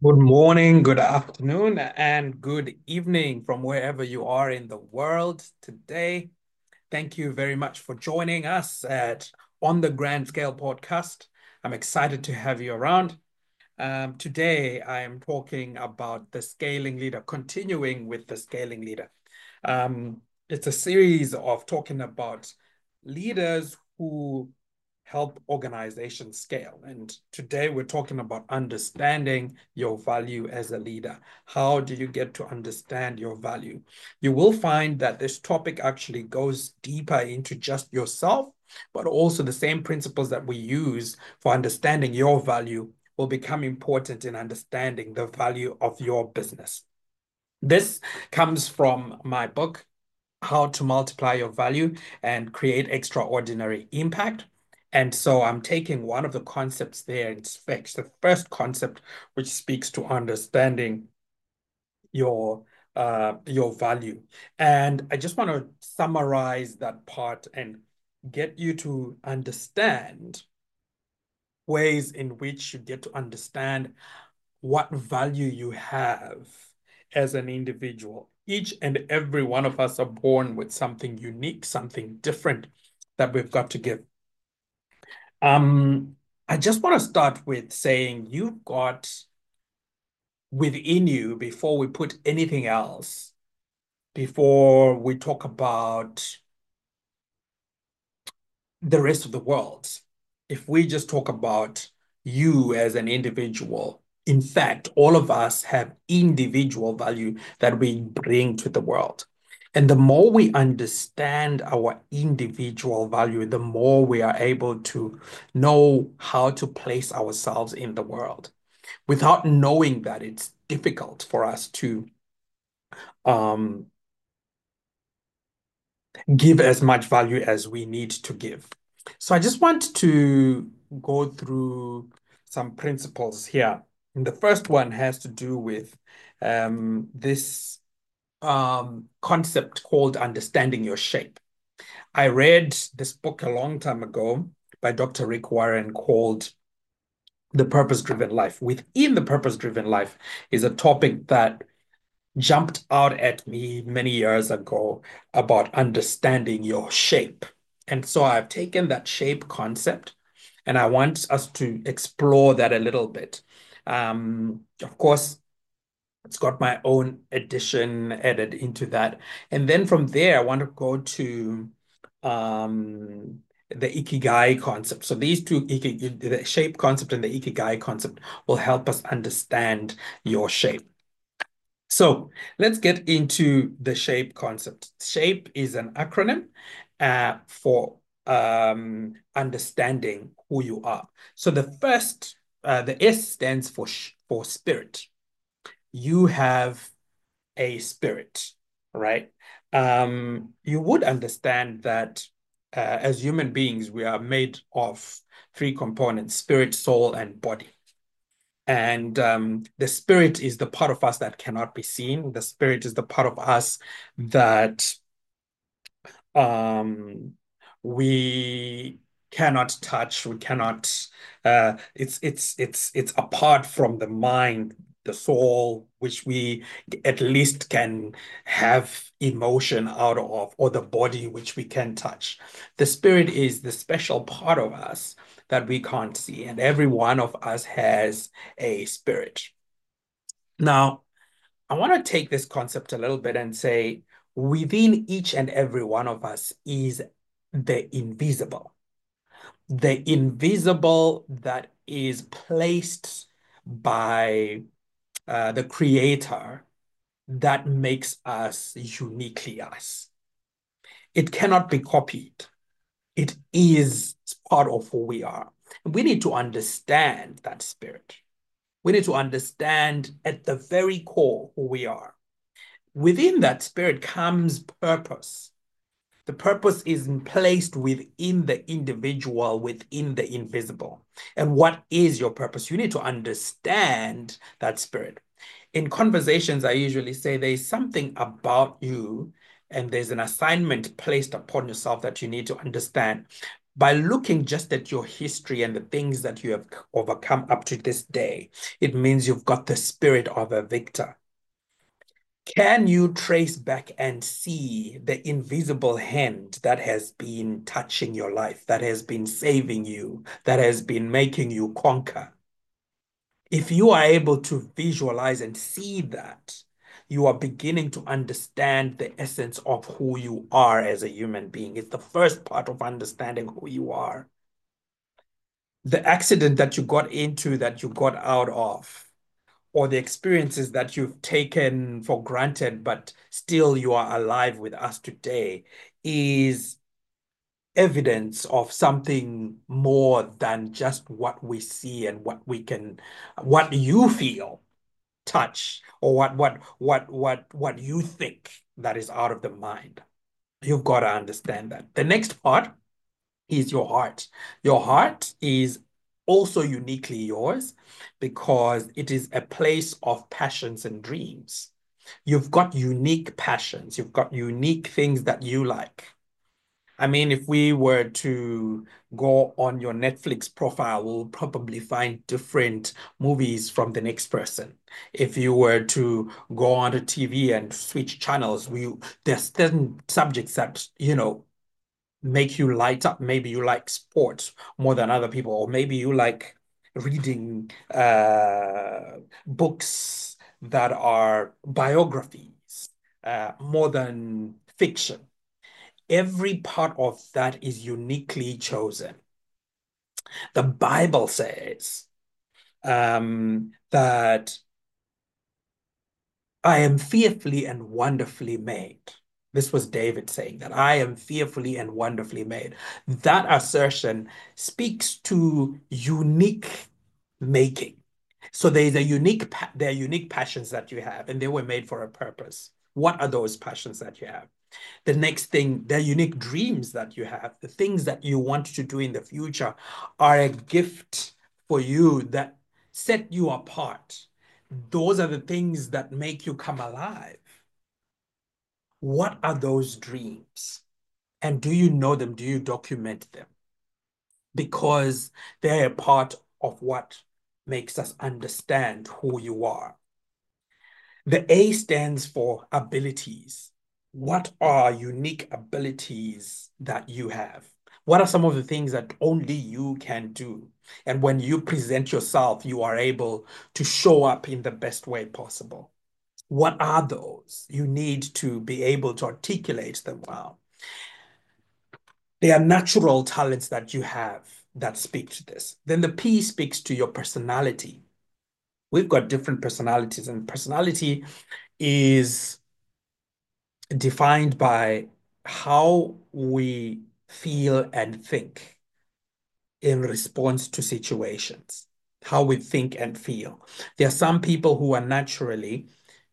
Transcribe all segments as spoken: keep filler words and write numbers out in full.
Good morning, good afternoon, and good evening from wherever you are in the world today. Thank you very much for joining us at On the Grand Scale podcast. I'm excited to have you around. Um, today, I am talking about the scaling leader, continuing with the scaling leader. Um, it's a series of talking about leaders who help organizations scale. And today we're talking about understanding your value as a leader. How do you get to understand your value? You will find that this topic actually goes deeper into just yourself, but also the same principles that we use for understanding your value will become important in understanding the value of your business. This comes from my book, How to Multiply Your Value and Create Extraordinary Impact. And so I'm taking one of the concepts there. It's fixed. The first concept, which speaks to understanding your uh, your value. And I just want to summarize that part and get you to understand ways in which you get to understand what value you have as an individual. Each and every one of us are born with something unique, something different that we've got to give. Um, I just want to start with saying you've got within you, before we put anything else, before we talk about the rest of the world, if we just talk about you as an individual, in fact, all of us have individual value that we bring to the world. And the more we understand our individual value, the more we are able to know how to place ourselves in the world. Without knowing that, it's difficult for us to um, give as much value as we need to give. So I just want to go through some principles here. And the first one has to do with um, this um, concept called understanding your shape. I read this book a long time ago by Doctor Rick Warren called The Purpose-Driven Life. Within the Purpose-Driven Life is a topic that jumped out at me many years ago about understanding your shape. And so I've taken that shape concept and I want us to explore that a little bit. Um, of course, it's got my own addition added into that. And then from there, I want to go to um, the Ikigai concept. So these two, the shape concept and the Ikigai concept will help us understand your shape. So let's get into the SHAPE concept. SHAPE is an acronym uh, for um, understanding who you are. So the first, uh, the S stands for sh for spirit. You have a spirit, right? Um, you would understand that uh, as human beings, we are made of three components: spirit, soul, and body. And um, the spirit is the part of us that cannot be seen. The spirit is the part of us that um, we cannot touch. We cannot. Uh, it's it's it's it's apart from the mind, the soul, which we at least can have emotion out of, or the body, which we can touch. The spirit is the special part of us that we can't see, and every one of us has a spirit. Now, I want to take this concept a little bit and say within each and every one of us is the invisible, the invisible that is placed by uh, the creator that makes us uniquely us. It cannot be copied. It is part of who we are. We need to understand that spirit. We need to understand at the very core who we are. Within that spirit comes purpose. The purpose is placed within the individual, within the invisible. And what is your purpose? You need to understand that spirit. In conversations, I usually say there's something about you and there's an assignment placed upon yourself that you need to understand. By looking just at your history and the things that you have overcome up to this day, it means you've got the spirit of a victor. Can you trace back and see the invisible hand that has been touching your life, that has been saving you, that has been making you conquer? If you are able to visualize and see that, you are beginning to understand the essence of who you are as a human being. It's the first part of understanding who you are. The accident that you got into, that you got out of, or the experiences that you've taken for granted, but still you are alive with us today, is evidence of something more than just what we see and what we can, what you feel, touch, or what what what what what you think that is out of the mind. You've got to understand that. The next part is your heart. Your heart is also uniquely yours because it is a place of passions and dreams. You've got unique passions. You've got unique things that you like. I mean, if we were to go on your Netflix profile, we'll probably find different movies from the next person. If you were to go onto T V and switch channels, we there's certain subjects that, you know, make you light up. Maybe you like sports more than other people, or maybe you like reading uh, books that are biographies uh, more than fiction. Every part of that is uniquely chosen. The Bible says um, that I am fearfully and wonderfully made. This was David saying that I am fearfully and wonderfully made. That assertion speaks to unique making. So there's a unique, there are unique passions that you have, and they were made for a purpose. What are those passions that you have? The next thing, the unique dreams that you have, the things that you want to do in the future are a gift for you that set you apart. Those are the things that make you come alive. What are those dreams? And do you know them? Do you document them? Because they're a part of what makes us understand who you are. The A stands for abilities. What are unique abilities that you have? What are some of the things that only you can do? And when you present yourself, you are able to show up in the best way possible. What are those? You need to be able to articulate them well. They are natural talents that you have that speak to this. Then the P speaks to your personality. We've got different personalities, and personality is defined by how we feel and think in response to situations, how we think and feel. There are some people who are naturally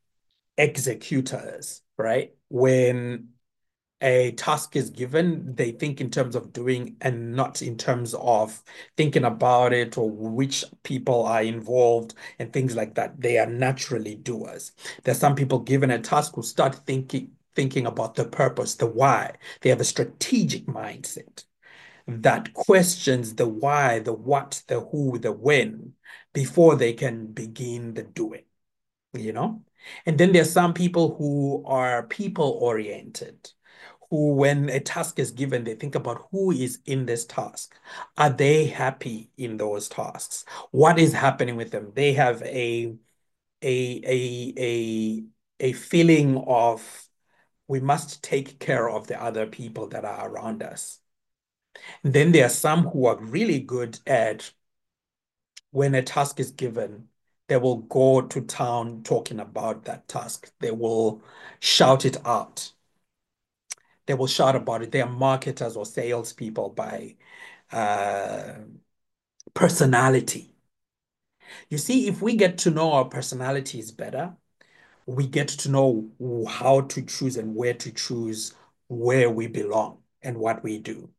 executors, right? When a task is given, they think in terms of doing and not in terms of thinking about it or which people are involved and things like that. They are naturally doers. There's some people given a task who start thinking thinking about the purpose, the why. They have a strategic mindset that questions the why, the what, the who, the when before they can begin the doing, you know? And then there's some people who are people oriented, who, when a task is given, they think about who is in this task. Are they happy in those tasks? What is happening with them? They have a a a a a feeling of we must take care of the other people that are around us. Then there are some who are really good at when a task is given, they will go to town talking about that task. They will shout it out. They will shout about it. They are marketers or salespeople by uh, personality. You see, if we get to know our personalities better, we get to know how to choose and where to choose where we belong and what we do.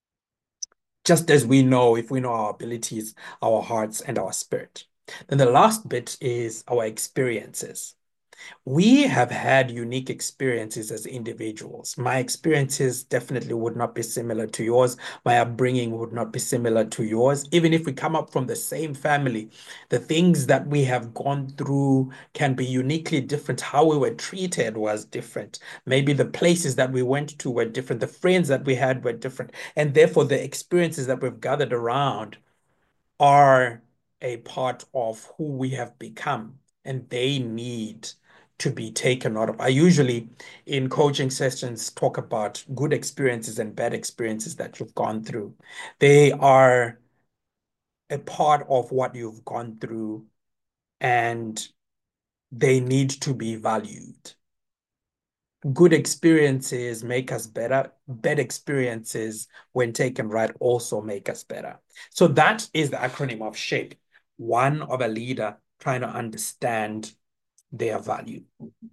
Just as we know, if we know our abilities, our hearts, and our spirit. Then the last bit is our experiences. We have had unique experiences as individuals. My experiences definitely would not be similar to yours. My upbringing would not be similar to yours. Even if we come up from the same family, the things that we have gone through can be uniquely different. How we were treated was different. Maybe the places that we went to were different. The friends that we had were different. And therefore, the experiences that we've gathered around are a part of who we have become, and they need to be taken out of. I usually, in coaching sessions, talk about good experiences and bad experiences that you've gone through. They are a part of what you've gone through, and they need to be valued. Good experiences make us better. Bad experiences, when taken right, also make us better. So that is the acronym of SHAPE, one of a leader trying to understand their value.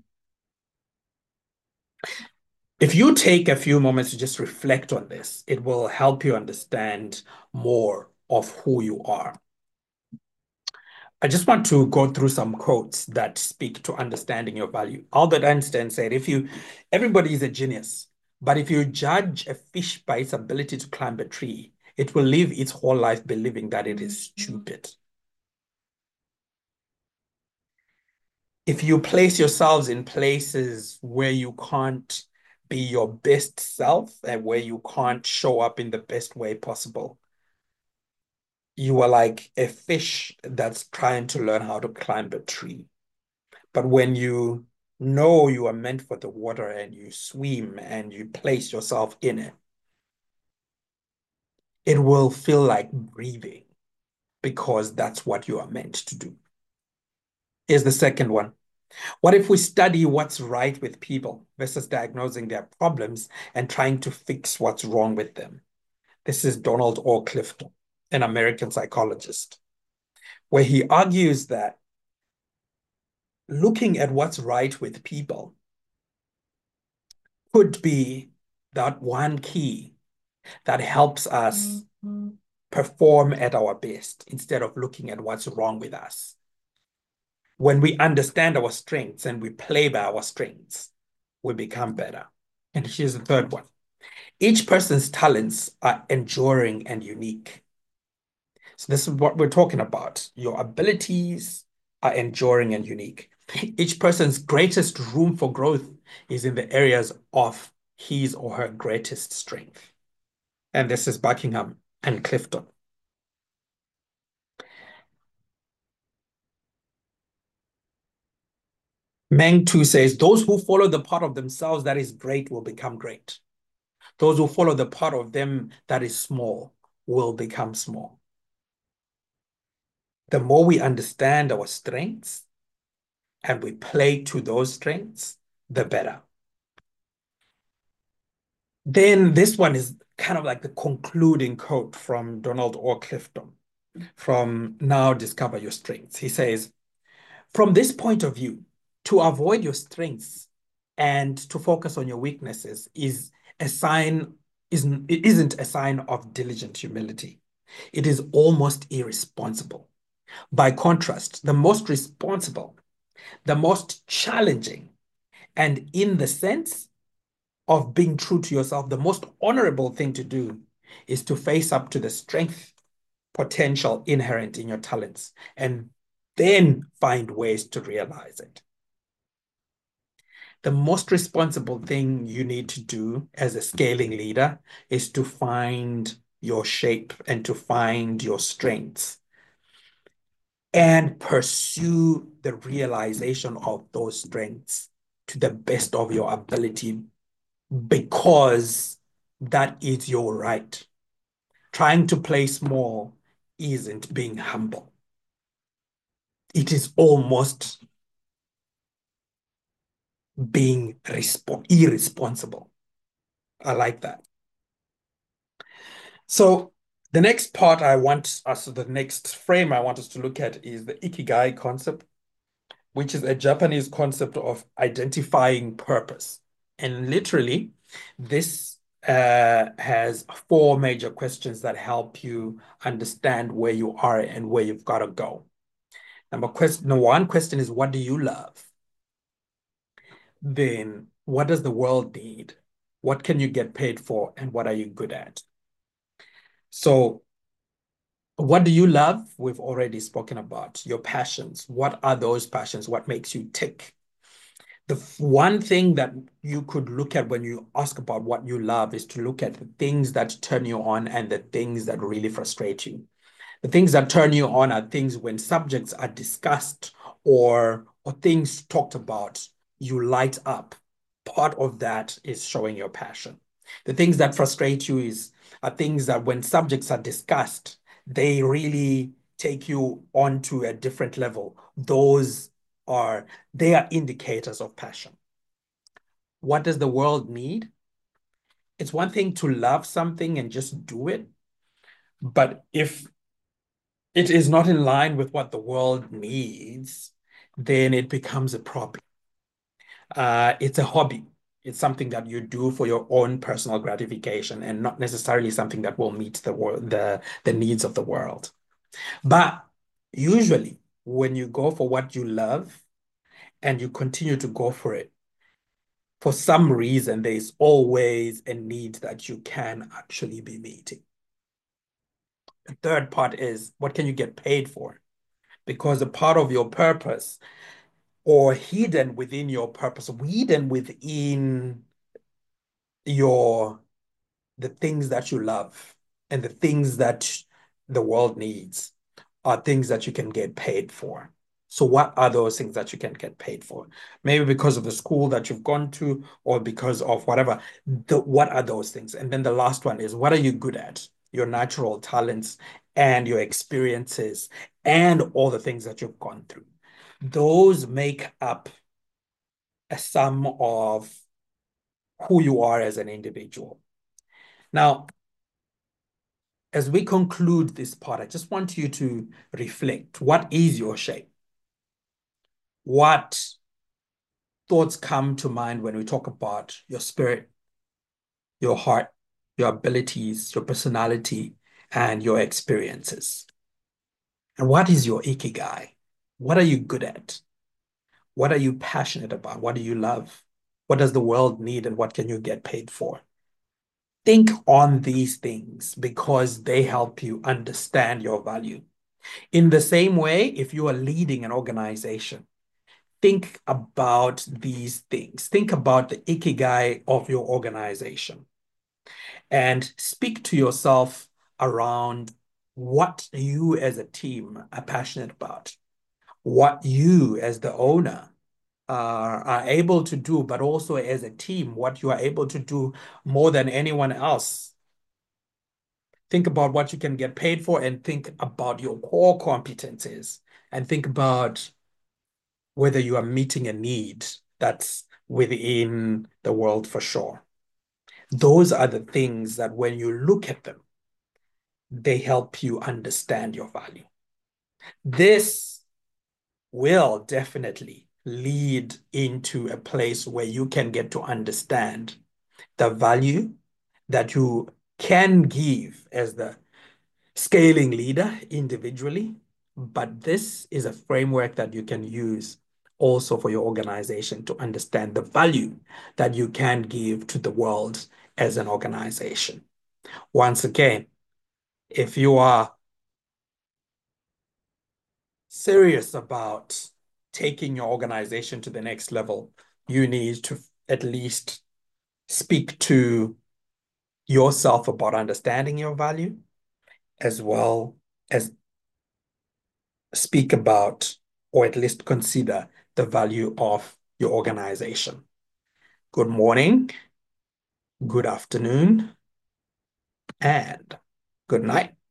If you take a few moments to just reflect on this, it will help you understand more of who you are. I just want to go through some quotes that speak to understanding your value. Albert Einstein said, if you, everybody is a genius, but if you judge a fish by its ability to climb a tree, it will live its whole life believing that it is stupid. If you place yourselves in places where you can't be your best self and where you can't show up in the best way possible, you are like a fish that's trying to learn how to climb a tree. But when you know you are meant for the water and you swim and you place yourself in it, it will feel like breathing because that's what you are meant to do. Here's the second one. What if we study what's right with people versus diagnosing their problems and trying to fix what's wrong with them? This is Donald O. Clifton, an American psychologist, where he argues that looking at what's right with people could be that one key that helps us mm-hmm. perform at our best instead of looking at what's wrong with us. When we understand our strengths and we play by our strengths, we become better. And here's the third one. Each person's talents are enduring and unique. So this is what we're talking about. Your abilities are enduring and unique. Each person's greatest room for growth is in the areas of his or her greatest strength. And this is Buckingham and Clifton. Meng Tu says, those who follow the part of themselves that is great will become great. Those who follow the part of them that is small will become small. The more we understand our strengths and we play to those strengths, the better. Then this one is kind of like the concluding quote from Donald O. Clifton from Now Discover Your Strengths. He says, from this point of view, to avoid your strengths and to focus on your weaknesses is a sign, isn't, it isn't a sign of diligent humility. It is almost irresponsible. By contrast, the most responsible, the most challenging, and in the sense of being true to yourself, the most honorable thing to do is to face up to the strength, potential inherent in your talents, and then find ways to realize it. The most responsible thing you need to do as a scaling leader is to find your shape and to find your strengths and pursue the realization of those strengths to the best of your ability because that is your right. Trying to play small isn't being humble. It is almost being irresponsible. I like that. So the next part I want us, the next frame I want us to look at is the Ikigai concept, which is a Japanese concept of identifying purpose. And literally, this uh, has four major questions that help you understand where you are and where you've got to go. Number question, number one question is, what do you love? then what does the world need? What can you get paid for, and what are you good at? So, what do you love? We've already spoken about your passions. What are those passions? What makes you tick? The one thing that you could look at when you ask about what you love is to look at the things that turn you on and the things that really frustrate you. The things that turn you on are things when subjects are discussed or or things talked about, you light up. Part of that is showing your passion. The things that frustrate you is are things that when subjects are discussed, they really take you onto a different level. Those are they are indicators of passion. What does the world need? It's one thing to love something and just do it, but if it is not in line with what the world needs, then it becomes a problem. Uh, it's a hobby. It's something that you do for your own personal gratification and not necessarily something that will meet the world, the, the needs of the world. But usually, when you go for what you love and you continue to go for it, for some reason, there's always a need that you can actually be meeting. The third part is what can you get paid for? Because a part of your purpose or hidden within your purpose, hidden within your the things that you love and the things that the world needs are things that you can get paid for. So what are those things that you can get paid for? Maybe because of the school that you've gone to or because of whatever. The, what are those things? And then the last one is what are you good at? Your natural talents and your experiences and all the things that you've gone through. Those make up a sum of who you are as an individual. Now, as we conclude this part, I just want you to reflect. What is your shape? What thoughts come to mind when we talk about your spirit, your heart, your abilities, your personality, and your experiences? And what is your ikigai? What are you good at? What are you passionate about? What do you love? What does the world need and what can you get paid for? Think on these things because they help you understand your value. In the same way, if you are leading an organization, think about these things. Think about the ikigai of your organization and speak to yourself around what you as a team are passionate about, what you as the owner are, are able to do, but also as a team, what you are able to do more than anyone else. Think about what you can get paid for and think about your core competencies and think about whether you are meeting a need that's within the world for sure. Those are the things that when you look at them, they help you understand your value. This will definitely lead into a place where you can get to understand the value that you can give as the scaling leader individually, but this is a framework that you can use also for your organization to understand the value that you can give to the world as an organization. Once again, if you are serious about taking your organization to the next level, you need to at least speak to yourself about understanding your value as well as speak about or at least consider the value of your organization. Good morning, good afternoon, and good night.